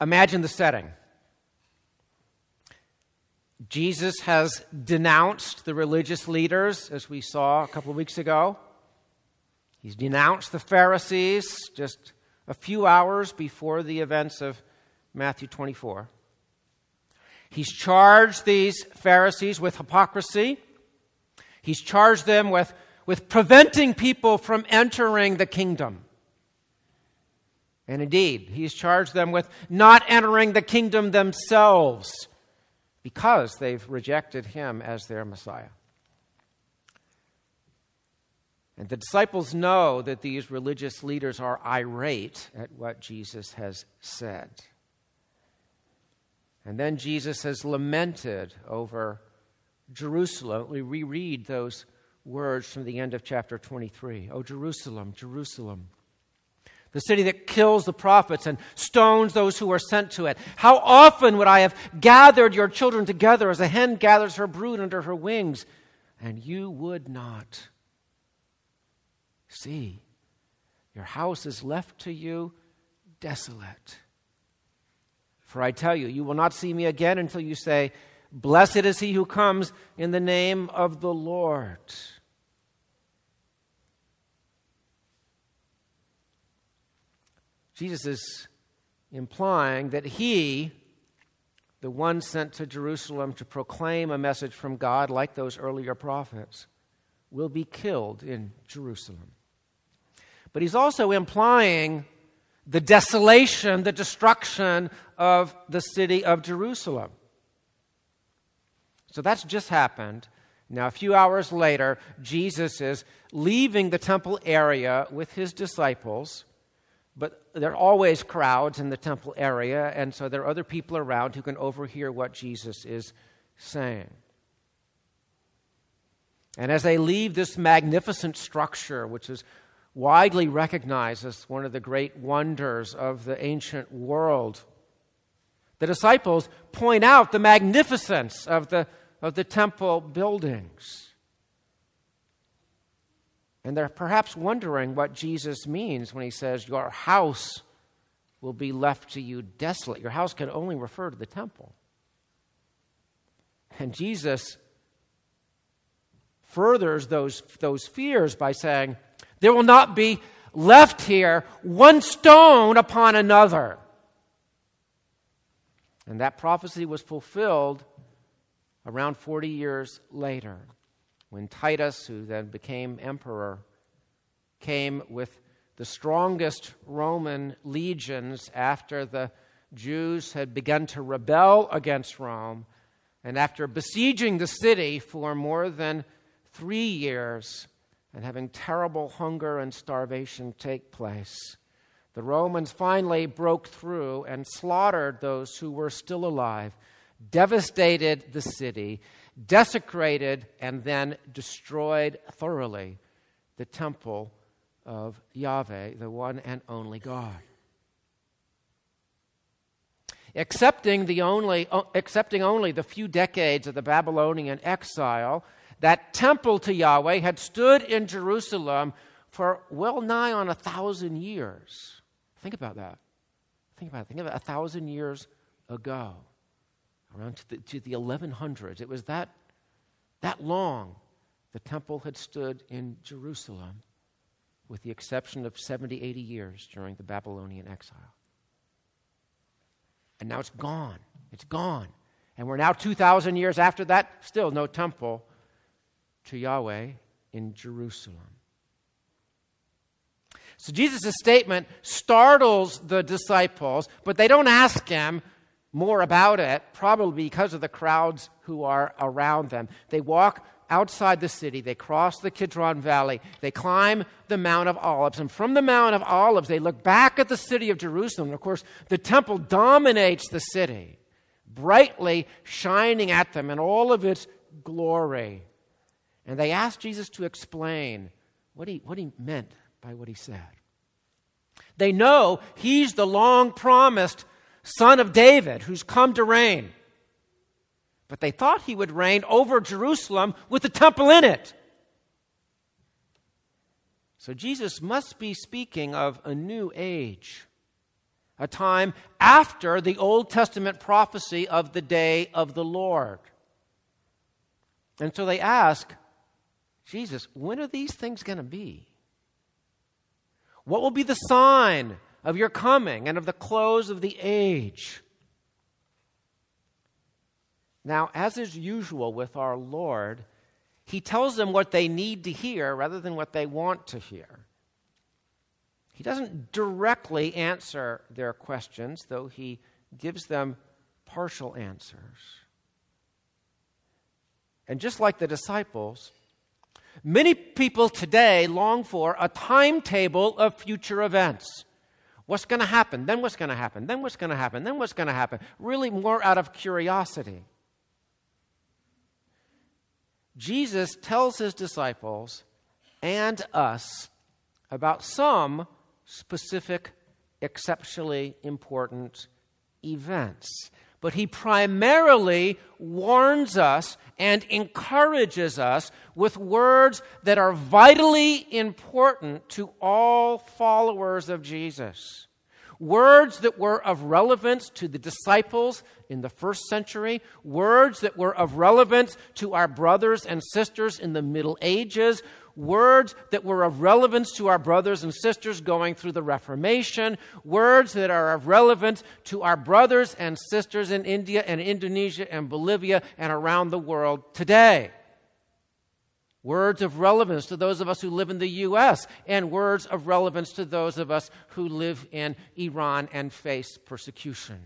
Imagine the setting. Jesus has denounced the religious leaders, as we saw a couple of weeks ago. He's denounced the Pharisees just a few hours before the events of Matthew 24. He's charged these Pharisees with hypocrisy. He's charged them with preventing people from entering the kingdom. And indeed, he's charged them with not entering the kingdom themselves because they've rejected him as their Messiah. And the disciples know that these religious leaders are irate at what Jesus has said. And then Jesus has lamented over Jerusalem. We reread those words from the end of chapter 23. "O Jerusalem, Jerusalem, the city that kills the prophets and stones those who are sent to it. How often would I have gathered your children together as a hen gathers her brood under her wings, and you would not. See, your house is left to you desolate. For I tell you, you will not see me again until you say, 'Blessed is he who comes in the name of the Lord.'" Jesus is implying that he, the one sent to Jerusalem to proclaim a message from God like those earlier prophets, will be killed in Jerusalem. But he's also implying the desolation, the destruction of the city of Jerusalem. So that's just happened. Now, a few hours later, Jesus is leaving the temple area with his disciples. But there are always crowds in the temple area, and so there are other people around who can overhear what Jesus is saying. And as they leave this magnificent structure, which is widely recognized as one of the great wonders of the ancient world, the disciples point out the magnificence of the temple buildings. And they're perhaps wondering what Jesus means when he says, "Your house will be left to you desolate." Your house can only refer to the temple. And Jesus furthers those fears by saying, "There will not be left here one stone upon another." And that prophecy was fulfilled around 40 years later, when Titus, who then became emperor, came with the strongest Roman legions after the Jews had begun to rebel against Rome, and after besieging the city for more than 3 years and having terrible hunger and starvation take place, the Romans finally broke through and slaughtered those who were still alive, devastated the city, desecrated and then destroyed thoroughly the temple of Yahweh, the one and only God. Accepting only the few decades of the Babylonian exile, that temple to Yahweh had stood in Jerusalem for well nigh on 1,000 years. Think about that. Think about 1,000 years ago. Around to the 1100s. It was that long the temple had stood in Jerusalem, with the exception of 70, 80 years during the Babylonian exile. And now it's gone. It's gone. And we're now 2,000 years after that, still no temple to Yahweh in Jerusalem. So Jesus' statement startles the disciples, but they don't ask him more about it, probably because of the crowds who are around them. They walk outside the city, they cross the Kidron Valley, they climb the Mount of Olives, and from the Mount of Olives they look back at the city of Jerusalem. And of course, the temple dominates the city, brightly shining at them in all of its glory. And they ask Jesus to explain what he meant by what he said. They know he's the long-promised Son of David, who's come to reign. But they thought he would reign over Jerusalem with the temple in it. So Jesus must be speaking of a new age, a time after the Old Testament prophecy of the day of the Lord. And so they ask, Jesus, when are these things going to be? What will be the sign of your coming and of the close of the age? Now, as is usual with our Lord, he tells them what they need to hear rather than what they want to hear. He doesn't directly answer their questions, though he gives them partial answers. And just like the disciples, many people today long for a timetable of future events. What's going to happen? Then what's going to happen? Then what's going to happen? Then what's going to happen? Really more out of curiosity. Jesus tells his disciples and us about some specific, exceptionally important events. But he primarily warns us and encourages us with words that are vitally important to all followers of Jesus. Words that were of relevance to the disciples in the first century, words that were of relevance to our brothers and sisters in the Middle Ages, words that were of relevance to our brothers and sisters going through the Reformation, words that are of relevance to our brothers and sisters in India and Indonesia and Bolivia and around the world today. Words of relevance to those of us who live in the U.S. and words of relevance to those of us who live in Iran and face persecution.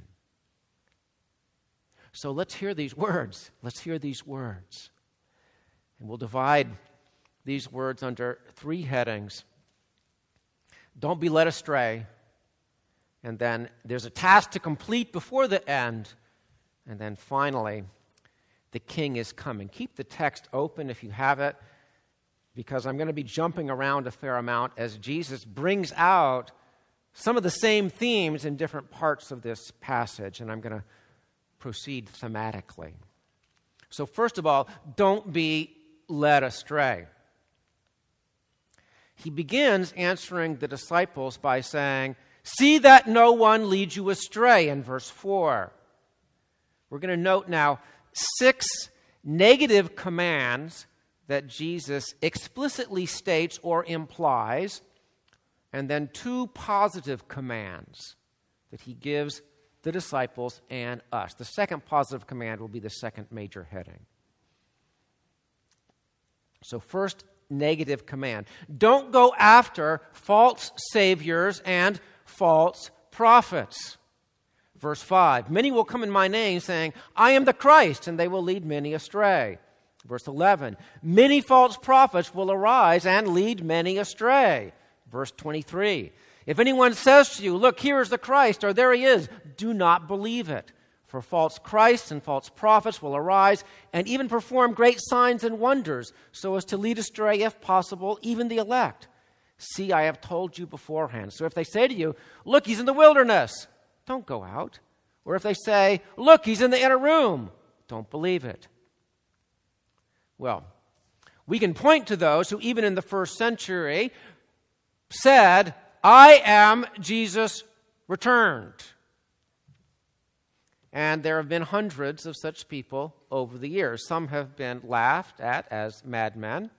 So let's hear these words. Let's hear these words. And we'll divide these words under three headings. Don't be led astray. And then there's a task to complete before the end. And then finally, the King is coming. Keep the text open if you have it, because I'm going to be jumping around a fair amount as Jesus brings out some of the same themes in different parts of this passage, and I'm going to proceed thematically. So first of all, don't be led astray. He begins answering the disciples by saying, "See that no one leads you astray," in verse 4. We're going to note now 6 negative commands that Jesus explicitly states or implies, and then 2 positive commands that he gives the disciples and us. The second positive command will be the second major heading. So first, negative command. Don't go after false saviors and false prophets. Verse 5, many will come in my name saying, I am the Christ, and they will lead many astray. Verse 11, many false prophets will arise and lead many astray. Verse 23, if anyone says to you, look, here is the Christ, or there he is, do not believe it. For false Christs and false prophets will arise and even perform great signs and wonders, so as to lead astray, if possible, even the elect. See, I have told you beforehand. So if they say to you, look, he's in the wilderness, don't go out. Or if they say, look, he's in the inner room, don't believe it. Well, we can point to those who, even in the first century, said, I am Jesus returned. And there have been hundreds of such people over the years. Some have been laughed at as madmen,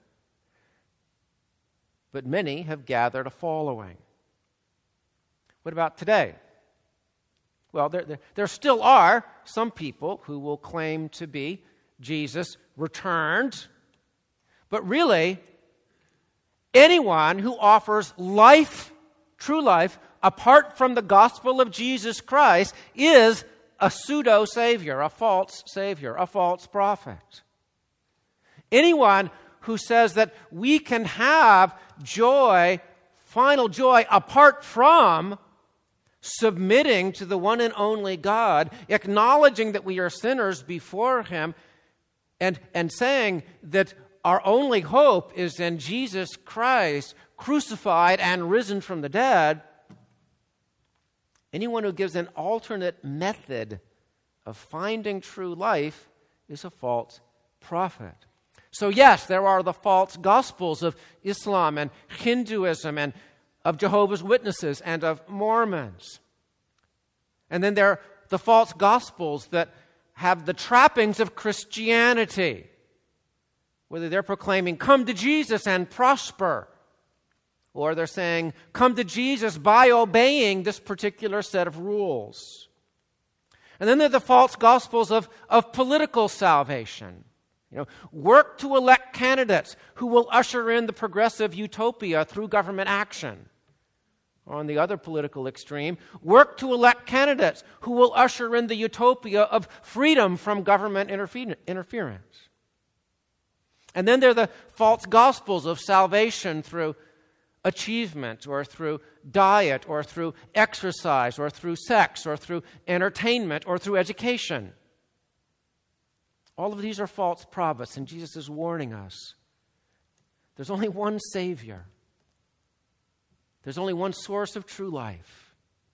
but many have gathered a following. What about today? Well, there still are some people who will claim to be Jesus returned, but really, anyone who offers life, true life, apart from the gospel of Jesus Christ is a pseudo-savior, a false prophet. Anyone who says that we can have joy, final joy, apart from submitting to the one and only God, acknowledging that we are sinners before him, and saying that our only hope is in Jesus Christ, crucified and risen from the dead, anyone who gives an alternate method of finding true life is a false prophet. So yes, there are the false gospels of Islam and Hinduism and of Jehovah's Witnesses and of Mormons. And then there are the false gospels that have the trappings of Christianity, whether they're proclaiming, come to Jesus and prosper, or they're saying, come to Jesus by obeying this particular set of rules. And then there are the false gospels of political salvation. Work to elect candidates who will usher in the progressive utopia through government action. On the other political extreme, work to elect candidates who will usher in the utopia of freedom from government interference. And then there are the false gospels of salvation through achievement, or through diet, or through exercise, or through sex, or through entertainment, or through education. All of these are false prophets, and Jesus is warning us. There's only one Savior. There's only one source of true life.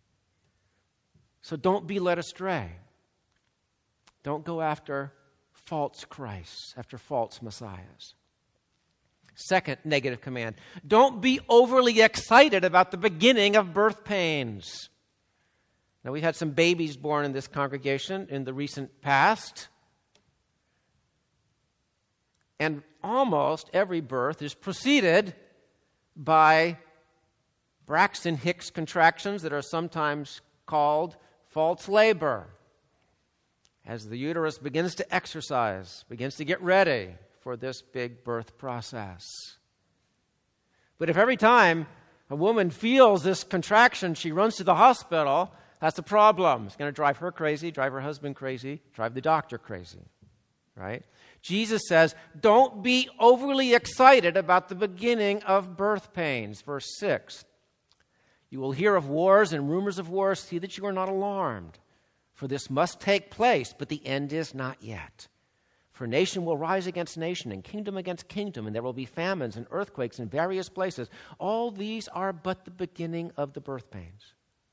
So don't be led astray. Don't go after false Christs, after false messiahs. Second negative command, don't be overly excited about the beginning of birth pains. Now, we've had some babies born in this congregation in the recent past. And almost every birth is preceded by Braxton Hicks contractions that are sometimes called false labor, as the uterus begins to exercise, begins to get ready for this big birth process. But if every time a woman feels this contraction, she runs to the hospital, that's a problem. It's going to drive her crazy, drive her husband crazy, drive the doctor crazy, right? Jesus says, don't be overly excited about the beginning of birth pains. Verse 6, you will hear of wars and rumors of wars. See that you are not alarmed, for this must take place, but the end is not yet. For nation will rise against nation, and kingdom against kingdom, and there will be famines and earthquakes in various places. All these are but the beginning of the birth pains.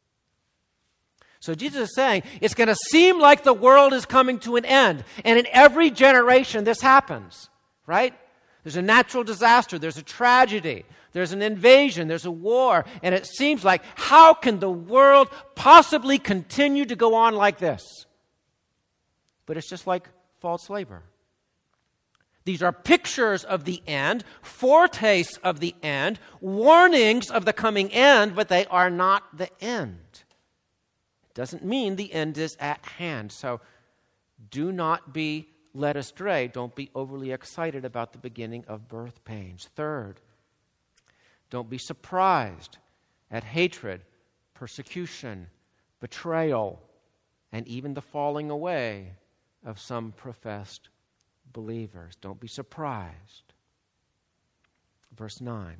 So Jesus is saying, it's going to seem like the world is coming to an end. And in every generation, this happens, right? There's a natural disaster, there's a tragedy, there's an invasion, there's a war, and it seems like, how can the world possibly continue to go on like this? But it's just like false labor. These are pictures of the end, foretastes of the end, warnings of the coming end, but they are not the end. It doesn't mean the end is at hand. So do not be led astray. Don't be overly excited about the beginning of birth pains. Third, don't be surprised at hatred, persecution, betrayal, and even the falling away of some professed believers. Don't be surprised. Verse 9.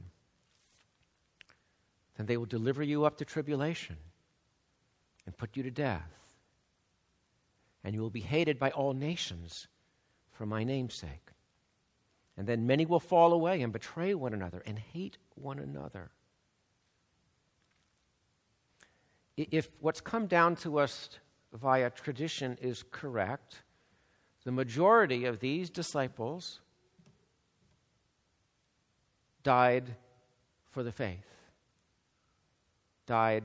Then they will deliver you up to tribulation and put you to death, and you will be hated by all nations for my name's sake. And then many will fall away and betray one another and hate one another. If what's come down to us via tradition is correct, the majority of these disciples died for the faith, died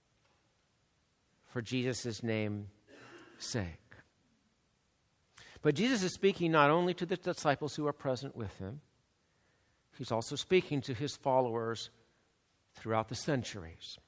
for Jesus' name's sake. But Jesus is speaking not only to the disciples who are present with him, he's also speaking to his followers throughout the centuries.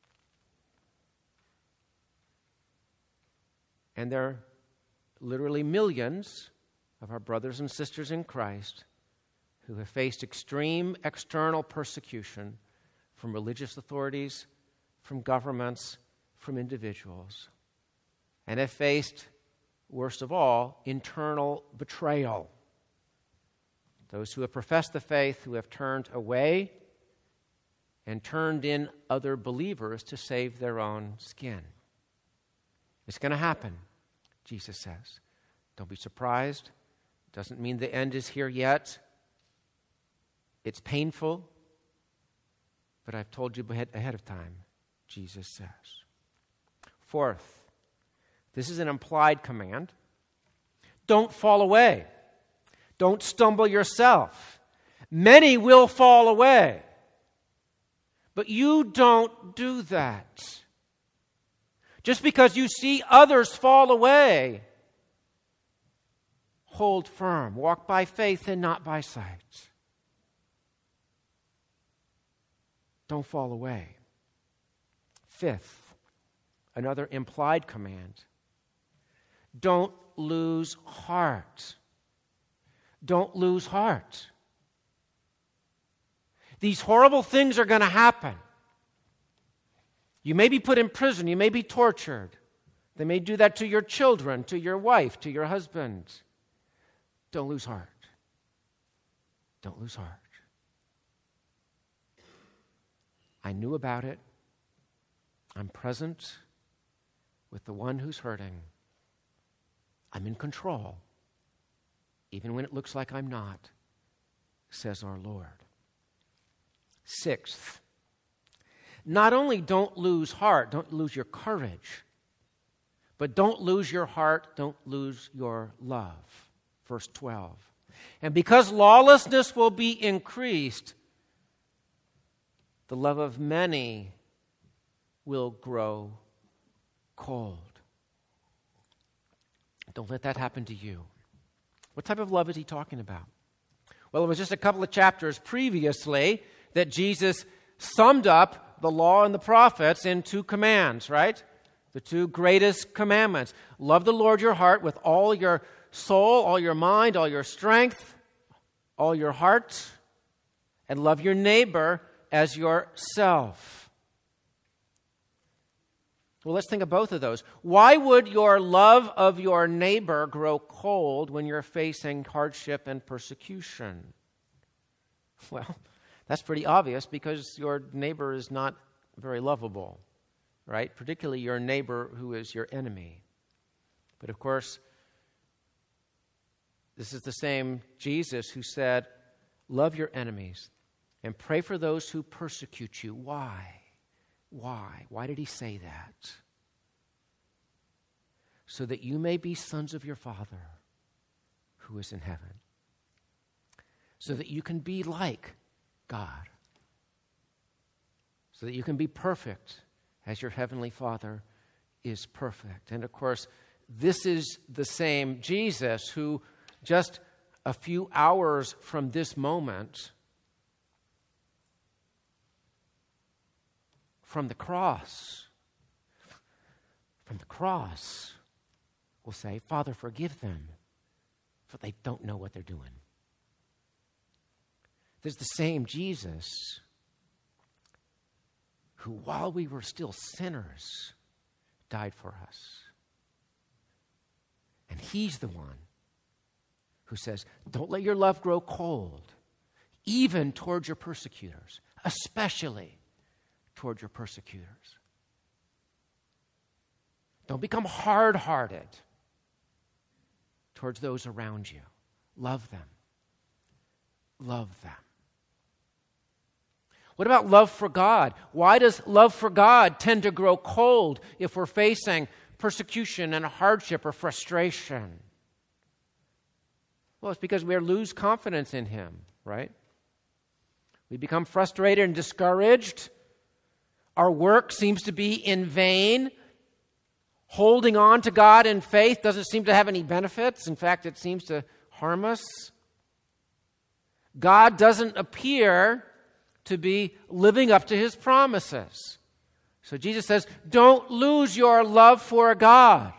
And there are literally millions of our brothers and sisters in Christ who have faced extreme external persecution from religious authorities, from governments, from individuals, and have faced, worst of all, internal betrayal. Those who have professed the faith, who have turned away and turned in other believers to save their own skin. It's going to happen, Jesus says. Don't be surprised. Doesn't mean the end is here yet. It's painful, but I've told you ahead of time, Jesus says. Fourth, this is an implied command. Don't fall away. Don't stumble yourself. Many will fall away, but you don't do that. Just because you see others fall away, hold firm. Walk by faith and not by sight. Don't fall away. Fifth, another implied command. Don't lose heart. Don't lose heart. These horrible things are going to happen. You may be put in prison. You may be tortured. They may do that to your children, to your wife, to your husband. Don't lose heart. Don't lose heart. I knew about it. I'm present with the one who's hurting. I'm in control, even when it looks like I'm not, says our Lord. Sixth, not only don't lose heart, don't lose your courage, but don't lose your heart, don't lose your love. Verse 12. And because lawlessness will be increased, the love of many will grow cold. Don't let that happen to you. What type of love is he talking about? Well, it was just a couple of chapters previously that Jesus summed up the law and the prophets in 2 commands, right? The 2 greatest commandments. Love the Lord your heart with all your soul, all your mind, all your strength, all your heart, and love your neighbor as yourself. Well, let's think of both of those. Why would your love of your neighbor grow cold when you're facing hardship and persecution? Well, that's pretty obvious because your neighbor is not very lovable, right? Particularly your neighbor who is your enemy. But of course, this is the same Jesus who said, love your enemies and pray for those who persecute you. Why? Why? Why did he say that? So that you may be sons of your Father who is in heaven. So that you can be like God. So that you can be perfect as your heavenly Father is perfect. And of course, this is the same Jesus who just a few hours from this moment, from the cross, will say, Father, forgive them, for they don't know what they're doing. There's the same Jesus who, while we were still sinners, died for us. And he's the one who says, don't let your love grow cold, even toward your persecutors, especially toward your persecutors. Don't become hard-hearted towards those around you. Love them. Love them. What about love for God? Why does love for God tend to grow cold if we're facing persecution and hardship or frustration? Well, it's because we lose confidence in Him, right? We become frustrated and discouraged. Our work seems to be in vain. Holding on to God in faith doesn't seem to have any benefits. In fact, it seems to harm us. God doesn't appear to be living up to His promises. So Jesus says, don't lose your love for God.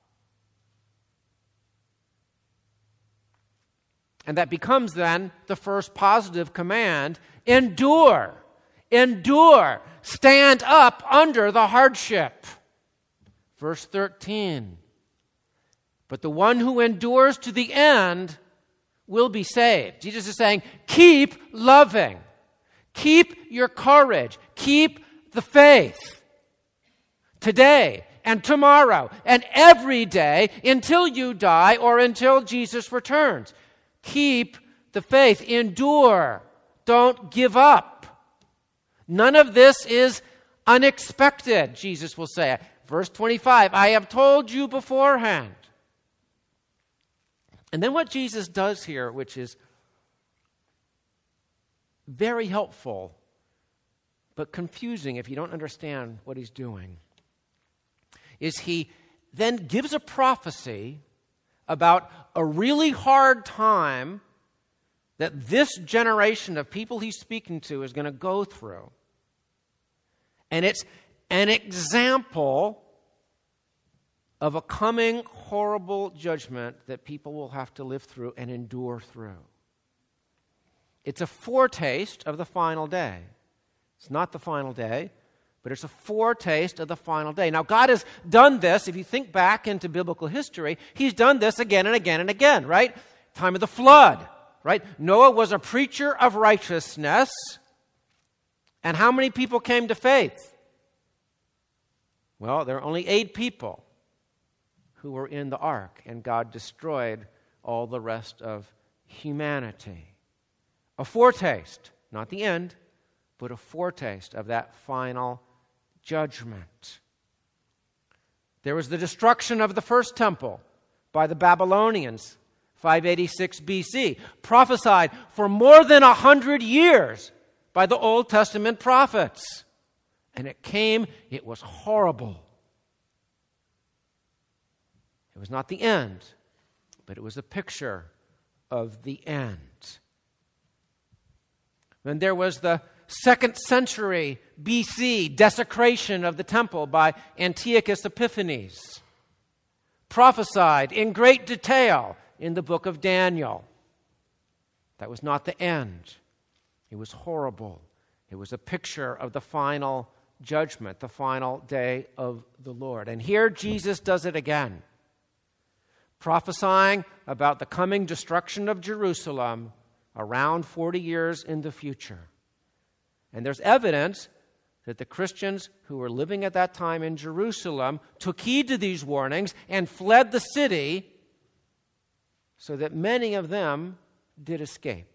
And that becomes then the first positive command. Endure. Endure. Stand up under the hardship. Verse 13. But the one who endures to the end will be saved. Jesus is saying, keep loving. Keep your courage. Keep the faith. Today and tomorrow and every day until you die or until Jesus returns. Keep the faith. Endure. Don't give up. None of this is unexpected, Jesus will say. Verse 25, I have told you beforehand. And then what Jesus does here, which is very helpful, but confusing if you don't understand what he's doing, is he then gives a prophecy about a really hard time that this generation of people he's speaking to is going to go through. And it's an example of a coming horrible judgment that people will have to live through and endure through. It's a foretaste of the final day. It's not the final day, but it's a foretaste of the final day. Now, God has done this. If you think back into biblical history, he's done this again and again and again, right? Time of the flood, right? Noah was a preacher of righteousness. And how many people came to faith? Well, there are only 8 people who were in the ark, and God destroyed all the rest of humanity. A foretaste, not the end, but a foretaste of that final judgment. There was the destruction of the first temple by the Babylonians, 586 BC, prophesied for more than 100 years by the Old Testament prophets. And it came, it was horrible. It was not the end, but it was a picture of the end. Then there was the 2nd century BC desecration of the temple by Antiochus Epiphanes, prophesied in great detail in the book of Daniel. That was not the end. It was horrible. It was a picture of the final judgment, the final day of the Lord. And here Jesus does it again, prophesying about the coming destruction of Jerusalem around 40 years in the future. And there's evidence that the Christians who were living at that time in Jerusalem took heed to these warnings and fled the city, so that many of them did escape.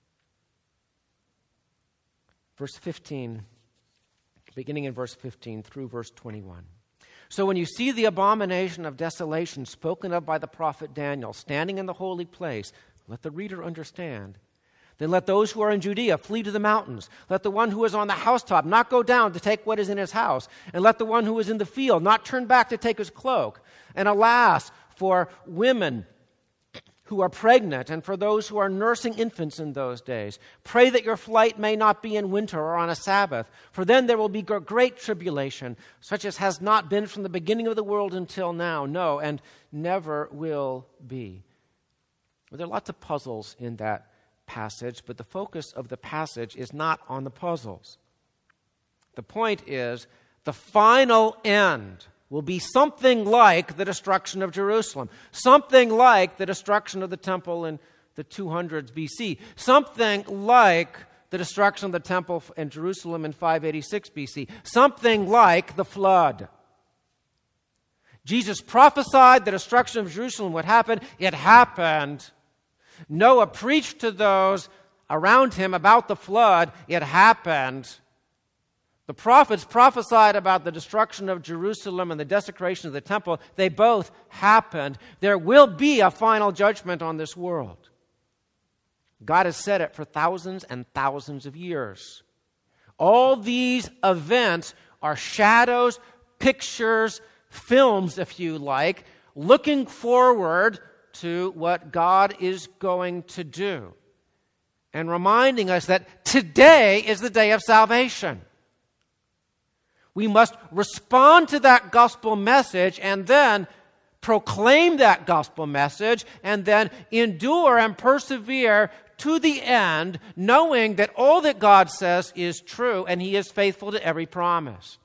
Verse 15, beginning in verse 15 through verse 21. So when you see the abomination of desolation spoken of by the prophet Daniel standing in the holy place, let the reader understand. Then let those who are in Judea flee to the mountains. Let the one who is on the housetop not go down to take what is in his house. And let the one who is in the field not turn back to take his cloak. And alas, for women who are pregnant and for those who are nursing infants in those days, pray that your flight may not be in winter or on a Sabbath, for then there will be great tribulation, such as has not been from the beginning of the world until now, no, and never will be. Well, there are lots of puzzles in that passage, but the focus of the passage is not on the puzzles. The point is, the final end will be something like the destruction of Jerusalem, something like the destruction of the temple in the 200s BC, something like the destruction of the temple in Jerusalem in 586 BC, something like the flood. Jesus prophesied the destruction of Jerusalem would happen. It happened. Noah preached to those around him about the flood. It happened. The prophets prophesied about the destruction of Jerusalem and the desecration of the temple. They both happened. There will be a final judgment on this world. God has said it for thousands and thousands of years. All these events are shadows, pictures, films, if you like, looking forward to what God is going to do, and reminding us that today is the day of salvation. We must respond to that gospel message and then proclaim that gospel message and then endure and persevere to the end, knowing that all that God says is true and He is faithful to every promise.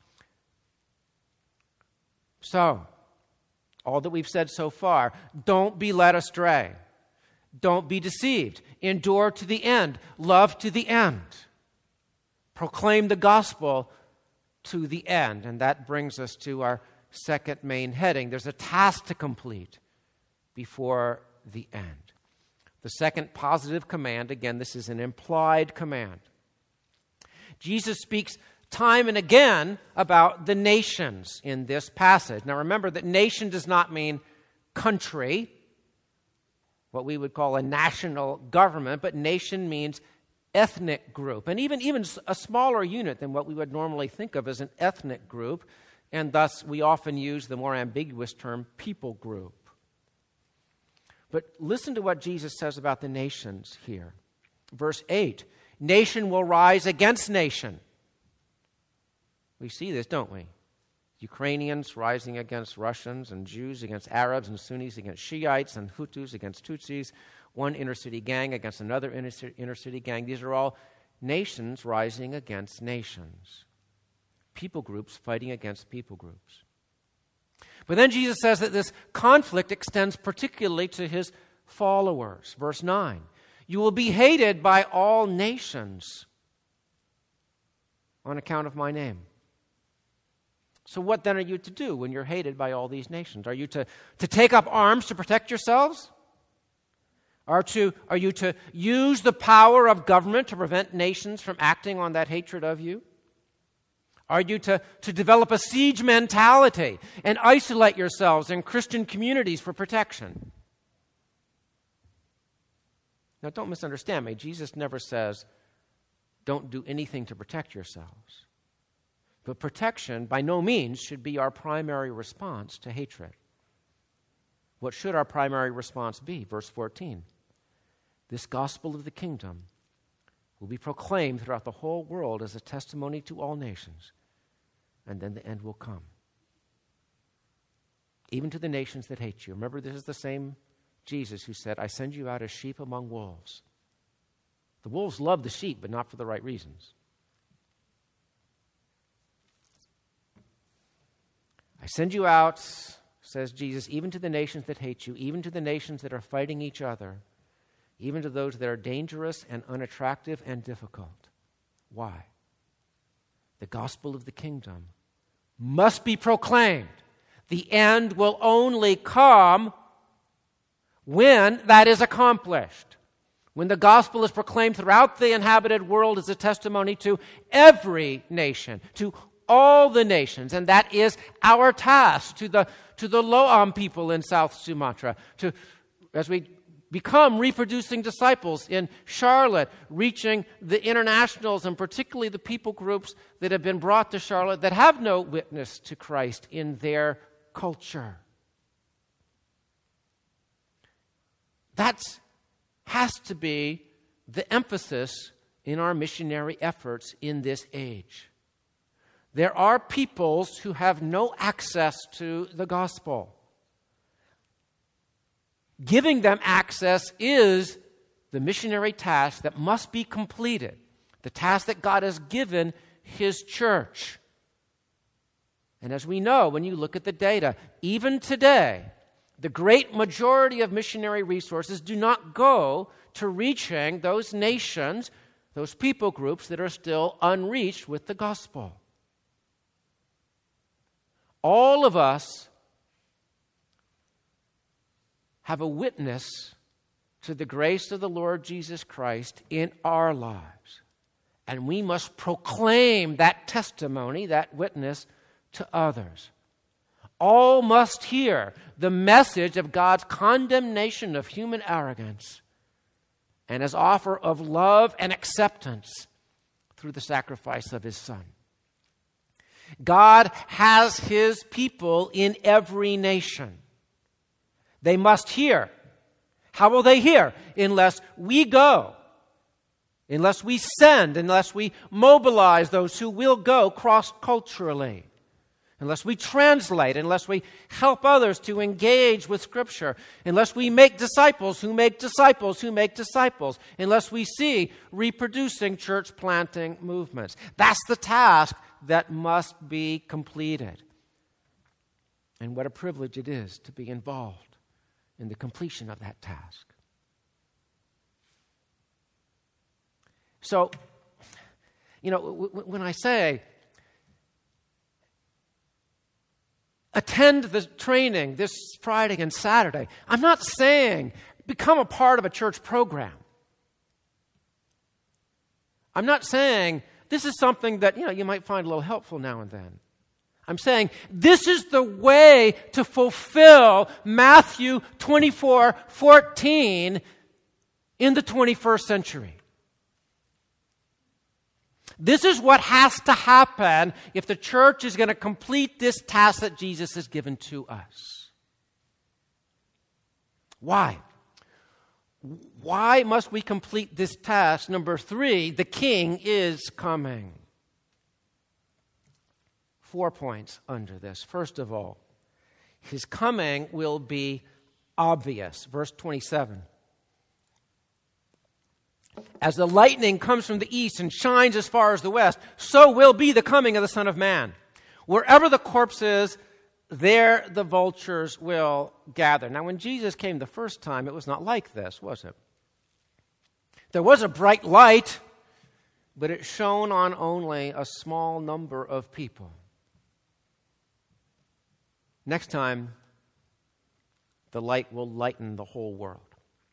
So, all that we've said so far, don't be led astray. Don't be deceived. Endure to the end. Love to the end. Proclaim the gospel to the end. And that brings us to our second main heading. There's a task to complete before the end. The second positive command, again, this is an implied command. Jesus speaks time and again about the nations in this passage. Now remember that nation does not mean country, what we would call a national government, but nation means ethnic group. And even a smaller unit than what we would normally think of as an ethnic group and thus we often use the more ambiguous term people group. But listen to what Jesus says about the nations here. Verse 8, nation will rise against nation. We see this, don't we? Ukrainians rising against Russians, and Jews against Arabs, and Sunnis against Shiites, and Hutus against Tutsis, one inner-city gang against another inner-city gang. These are all nations rising against nations. People groups fighting against people groups. But then Jesus says that this conflict extends particularly to his followers. Verse 9, you will be hated by all nations on account of my name. So what then are you to do when you're hated by all these nations? Are you to take up arms to protect yourselves? Are you to use the power of government to prevent nations from acting on that hatred of you? Are you to develop a siege mentality and isolate yourselves in Christian communities for protection? Now, don't misunderstand me. Jesus never says, don't do anything to protect yourselves. But protection, by no means, should be our primary response to hatred. What should our primary response be? Verse 14. This gospel of the kingdom will be proclaimed throughout the whole world as a testimony to all nations, and then the end will come. Even to the nations that hate you. Remember, this is the same Jesus who said, I send you out as sheep among wolves. The wolves love the sheep, but not for the right reasons. I send you out, says Jesus, even to the nations that hate you, even to the nations that are fighting each other, even to those that are dangerous and unattractive and difficult. Why? The gospel of the kingdom must be proclaimed. The end will only come when that is accomplished. When the gospel is proclaimed throughout the inhabited world as a testimony to every nation, to all the nations, and that is our task to the Loam people in South Sumatra, as we become reproducing disciples in Charlotte, reaching the internationals and particularly the people groups that have been brought to Charlotte that have no witness to Christ in their culture. That has to be the emphasis in our missionary efforts in this age. There are peoples who have no access to the gospel. Giving them access is the missionary task that must be completed, the task that God has given His church. And as we know, when you look at the data, even today, the great majority of missionary resources do not go to reaching those nations, those people groups that are still unreached with the gospel. All of us have a witness to the grace of the Lord Jesus Christ in our lives. And we must proclaim that testimony, that witness, to others. All must hear the message of God's condemnation of human arrogance and His offer of love and acceptance through the sacrifice of His Son. God has His people in every nation. They must hear. How will they hear? Unless we go, unless we send, unless we mobilize those who will go cross-culturally, unless we translate, unless we help others to engage with Scripture, unless we make disciples who make disciples who make disciples, unless we see reproducing church planting movements. That's the task that must be completed. And what a privilege it is to be involved in the completion of that task. So, when I say attend the training this Friday and Saturday, I'm not saying become a part of a church program. I'm not saying this is something that, you might find a little helpful now and then. I'm saying this is the way to fulfill Matthew 24:14 in the 21st century. This is what has to happen if the church is going to complete this task that Jesus has given to us. Why? Why must we complete this task? Number 3, the King is coming. 4 points under this. First of all, his coming will be obvious. Verse 27. As the lightning comes from the east and shines as far as the west, so will be the coming of the Son of Man. Wherever the corpse is, there the vultures will gather. Now, when Jesus came the first time, it was not like this, was it? There was a bright light, but it shone on only a small number of people. Next time, the light will lighten the whole world.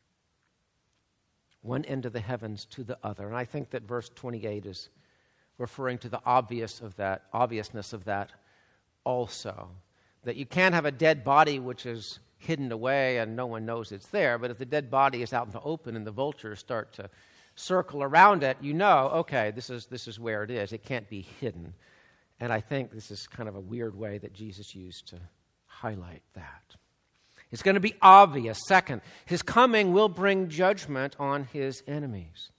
One end of the heavens to the other. And I think that verse 28 is referring to the obviousness of that also. That you can't have a dead body which is hidden away and no one knows it's there. But if the dead body is out in the open and the vultures start to circle around it, you know, okay, this is where it is. It can't be hidden. And I think this is kind of a weird way that Jesus used to highlight that. It's going to be obvious. Second, his coming will bring judgment on his enemies.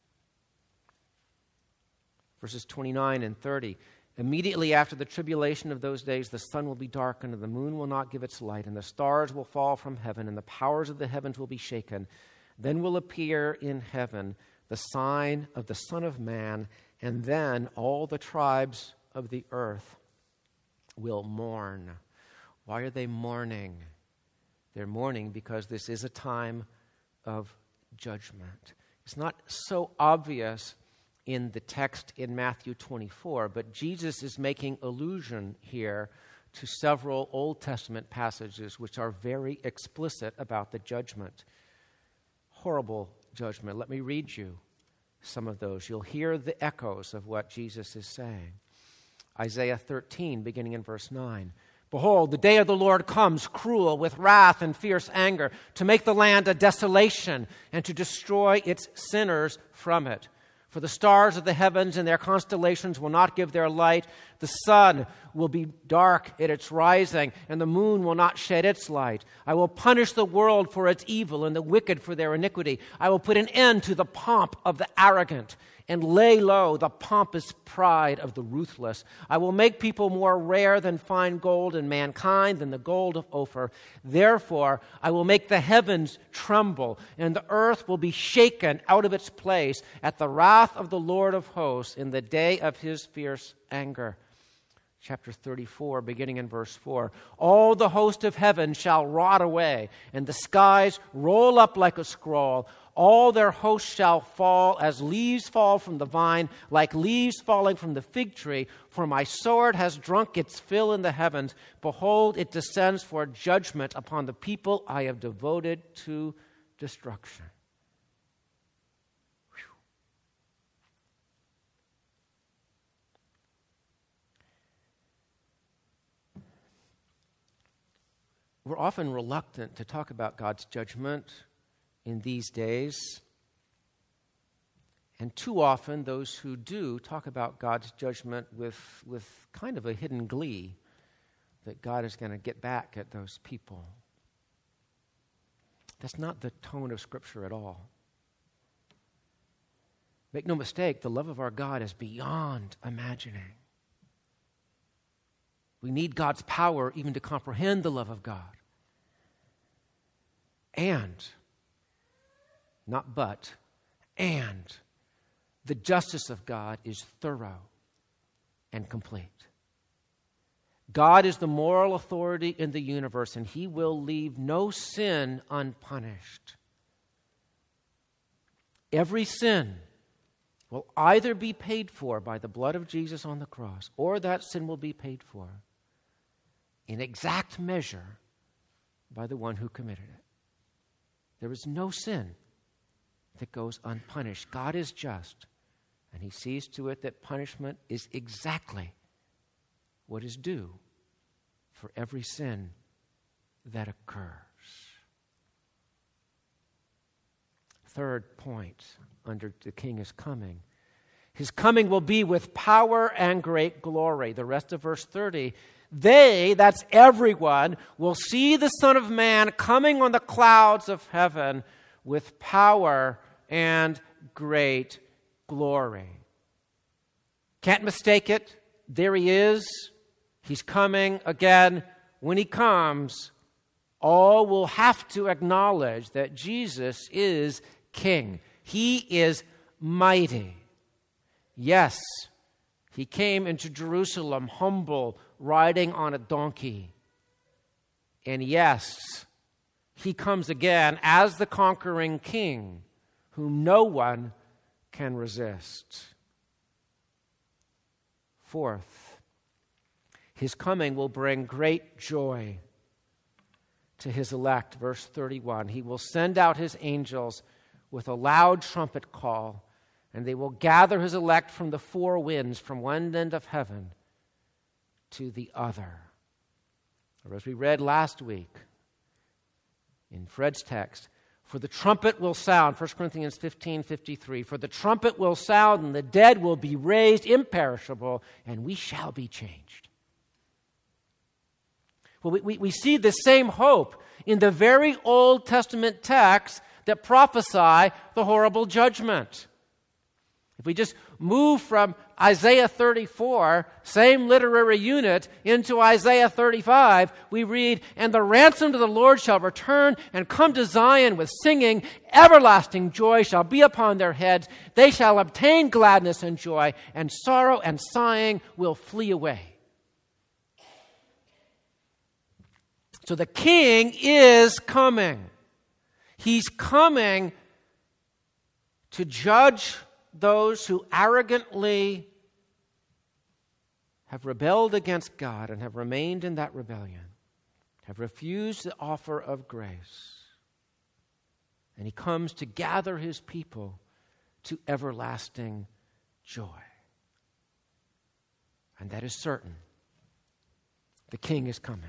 Verses 29 and 30. Immediately after the tribulation of those days, the sun will be darkened, and the moon will not give its light, and the stars will fall from heaven, and the powers of the heavens will be shaken. Then will appear in heaven the sign of the Son of Man, and then all the tribes of the earth will mourn. Why are they mourning? They're mourning because this is a time of judgment. It's not so obvious in the text in Matthew 24, but Jesus is making allusion here to several Old Testament passages which are very explicit about the judgment. Horrible judgment. Let me read you some of those. You'll hear the echoes of what Jesus is saying. Isaiah 13, beginning in verse 9. Behold, the day of the Lord comes, cruel, with wrath and fierce anger, to make the land a desolation and to destroy its sinners from it. For the stars of the heavens and their constellations will not give their light. The sun will be dark at its rising, and the moon will not shed its light. I will punish the world for its evil and the wicked for their iniquity. I will put an end to the pomp of the arrogant and lay low the pompous pride of the ruthless. I will make people more rare than fine gold, and mankind than the gold of Ophir. Therefore, I will make the heavens tremble, and the earth will be shaken out of its place at the wrath of the Lord of hosts in the day of his fierce anger. Chapter 34, beginning in verse 4. All the host of heaven shall rot away, and the skies roll up like a scroll. All their hosts shall fall as leaves fall from the vine, like leaves falling from the fig tree. For my sword has drunk its fill in the heavens. Behold, it descends for judgment upon the people I have devoted to destruction. Whew. We're often reluctant to talk about God's judgment in these days. And too often, those who do talk about God's judgment with kind of a hidden glee that God is going to get back at those people. That's not the tone of Scripture at all. Make no mistake, the love of our God is beyond imagining. We need God's power even to comprehend the love of God. And the justice of God is thorough and complete. God is the moral authority in the universe, and he will leave no sin unpunished. Every sin will either be paid for by the blood of Jesus on the cross, or that sin will be paid for in exact measure by the one who committed it. There is no sin that goes unpunished. God is just, and he sees to it that punishment is exactly what is due for every sin that occurs. Third point under the King is coming. His coming will be with power and great glory. The rest of verse 30. They, that's everyone, will see the Son of Man coming on the clouds of heaven with power and great glory. Can't mistake it. There he is. He's coming again. When he comes, all will have to acknowledge that Jesus is King. He is mighty. Yes, he came into Jerusalem humble, riding on a donkey. And yes, he comes again as the conquering king whom no one can resist. Fourth, his coming will bring great joy to his elect. Verse 31, he will send out his angels with a loud trumpet call, and they will gather his elect from the four winds, from one end of heaven to the other. Or as we read last week in Fred's text, for the trumpet will sound, 1 Corinthians 15:53, for the trumpet will sound and the dead will be raised imperishable, and we shall be changed. Well, we see the same hope in the very Old Testament texts that prophesy the horrible judgment. If we just move from Isaiah 34, same literary unit, into Isaiah 35, we read, and the ransomed of the Lord shall return and come to Zion with singing. Everlasting joy shall be upon their heads. They shall obtain gladness and joy, and sorrow and sighing will flee away. So the King is coming. He's coming to judge those who arrogantly have rebelled against God and have remained in that rebellion, have refused the offer of grace. And he comes to gather his people to everlasting joy. And that is certain. The King is coming.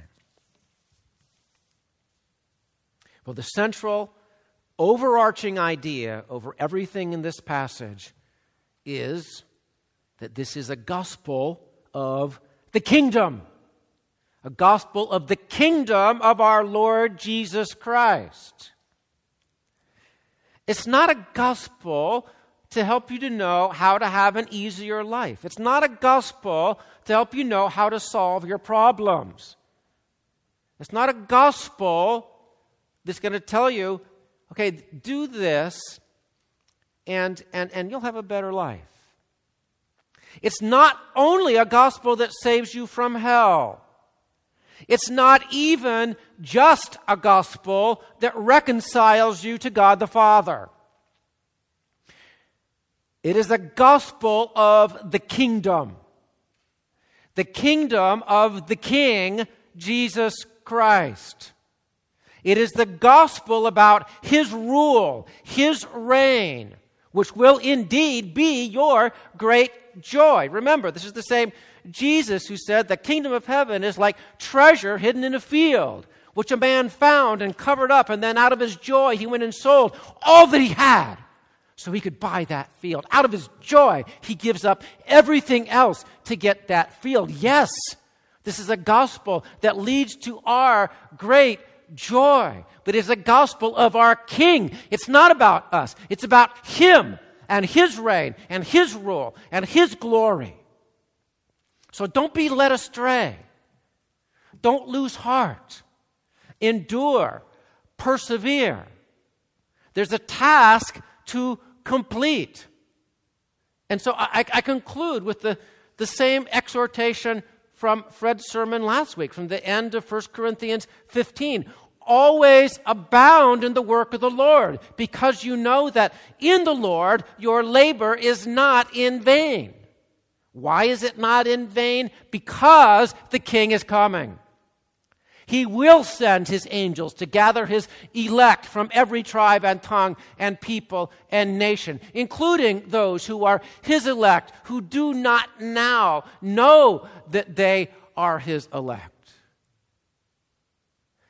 Well, the central overarching idea over everything in this passage is that this is a gospel of the kingdom. A gospel of the kingdom of our Lord Jesus Christ. It's not a gospel to help you to know how to have an easier life. It's not a gospel to help you know how to solve your problems. It's not a gospel that's going to tell you, okay, do this, and you'll have a better life. It's not only a gospel that saves you from hell. It's not even just a gospel that reconciles you to God the Father. It is a gospel of the kingdom. The kingdom of the King, Jesus Christ. It is the gospel about his rule, his reign, which will indeed be your great joy. Remember, this is the same Jesus who said the kingdom of heaven is like treasure hidden in a field, which a man found and covered up, and then out of his joy he went and sold all that he had so he could buy that field. Out of his joy, he gives up everything else to get that field. Yes, this is a gospel that leads to our great joy, but it's a gospel of our King. It's not about us. It's about him and his reign and his rule and his glory. So don't be led astray. Don't lose heart. Endure. Persevere. There's a task to complete. And so I conclude with the same exhortation from Fred's sermon last week, from the end of 1 Corinthians 15. Always abound in the work of the Lord, because you know that in the Lord your labor is not in vain. Why is it not in vain? Because the King is coming. He will send his angels to gather his elect from every tribe and tongue and people and nation, including those who are his elect, who do not now know that they are his elect.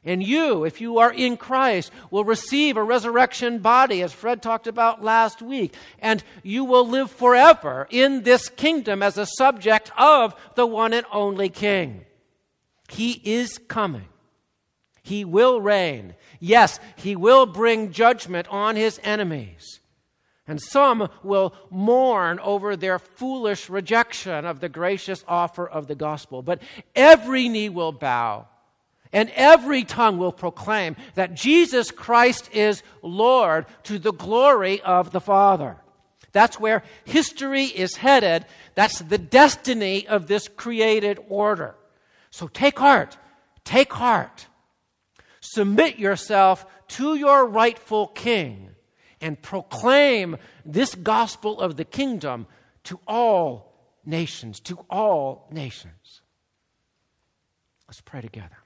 And you, if you are in Christ, will receive a resurrection body, as Fred talked about last week. And you will live forever in this kingdom as a subject of the one and only King. He is coming. He will reign. Yes, he will bring judgment on his enemies. And some will mourn over their foolish rejection of the gracious offer of the gospel. But every knee will bow, and every tongue will proclaim that Jesus Christ is Lord, to the glory of the Father. That's where history is headed. That's the destiny of this created order. So take heart. Take heart. Submit yourself to your rightful king and proclaim this gospel of the kingdom to all nations, to all nations. Let's pray together.